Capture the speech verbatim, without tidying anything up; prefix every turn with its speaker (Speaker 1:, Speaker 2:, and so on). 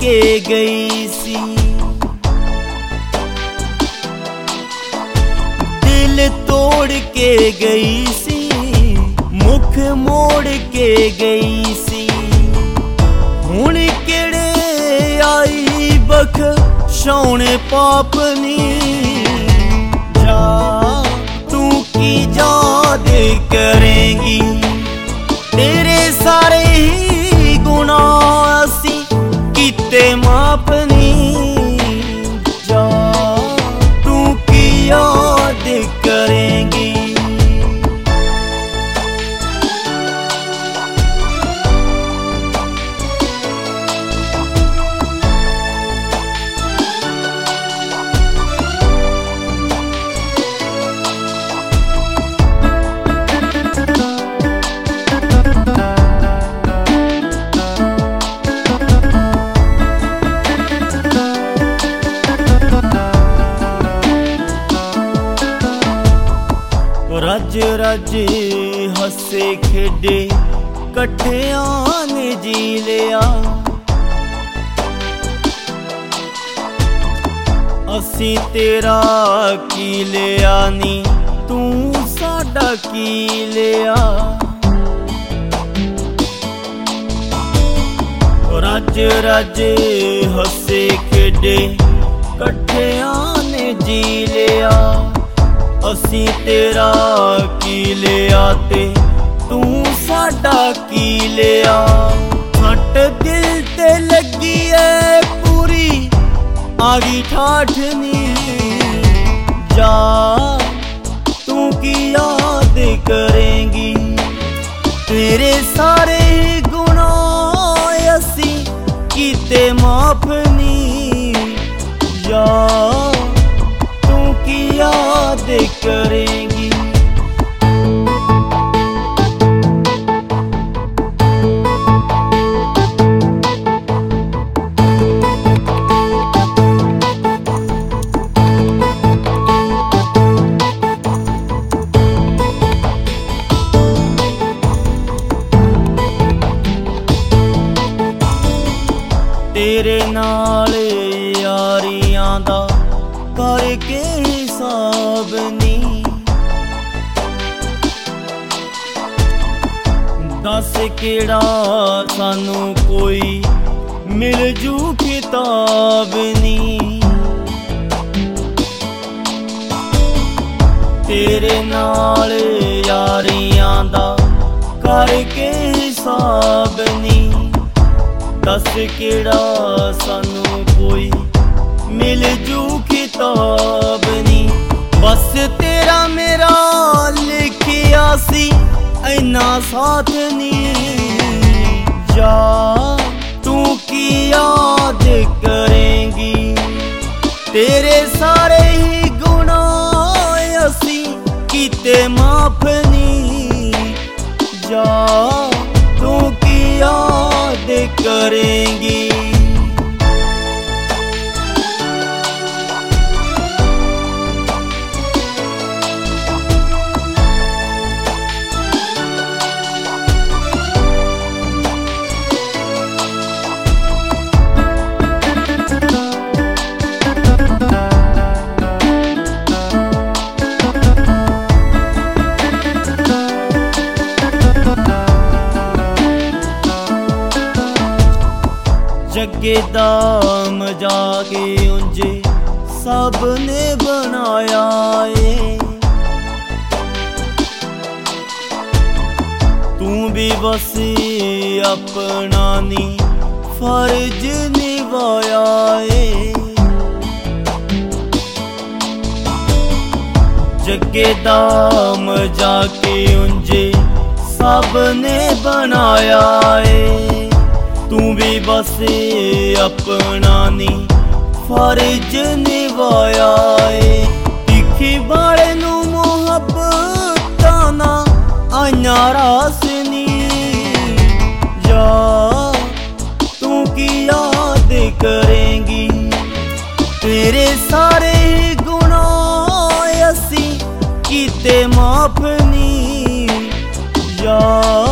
Speaker 1: के गई सी, दिल तोड़ के गई सी, मुख मोड़ के गई सी। हुण केड़े आई बख्शाउणे पाप नी, जा तू की याद करेंगी। तेरे सारे ही गुनाह असी कीते माफ नी, जा तू की याद करेंगी। रज रज हसे खेडे कट्ठियां ने जी लिया, असी तेरा की लिया नी, तू साडा की लिया। रज रज हसे खेडे कट्ठियां ने जी लिया, असी तेरा की लिया ते तू साडा की लिया। फट दिल ते लगी है पूरी आगी ठाठनी, जा तू की याद करेंगी। तेरे सारे गुनाह असी कीते माफ नी, जा तू की याद करेंगी। तेरे नाल यारियां दा करके हिसाब नी, दस केड़ा सानू कोई मिल जू किताब नी। तेरे नाल यारियां दा करके हिसाब नी, दस केड़ा सानू कोई मिल जू किताब नी। बस तेरा मेरा लिखिया सी ऐना साथ नी, जा तू की याद करेंगी। तेरे सारे ही गुनाह असी कीते माफ नी, जा तू की याद करेंगी। जगे दाम जागे उंजे सब ने बनाया है, तू भी बस अपना नी फर्ज निभाया है। जगे दाम जाके उंजे सब ने बनाया है, तू भी बस अपना नी फर्ज निभाया है। तिखी बाले नू मुहब्बतां ना आइयां रास नी, जा तू की याद करेंगी। तेरे सारे गुनाह असी कीते माफ नी, जा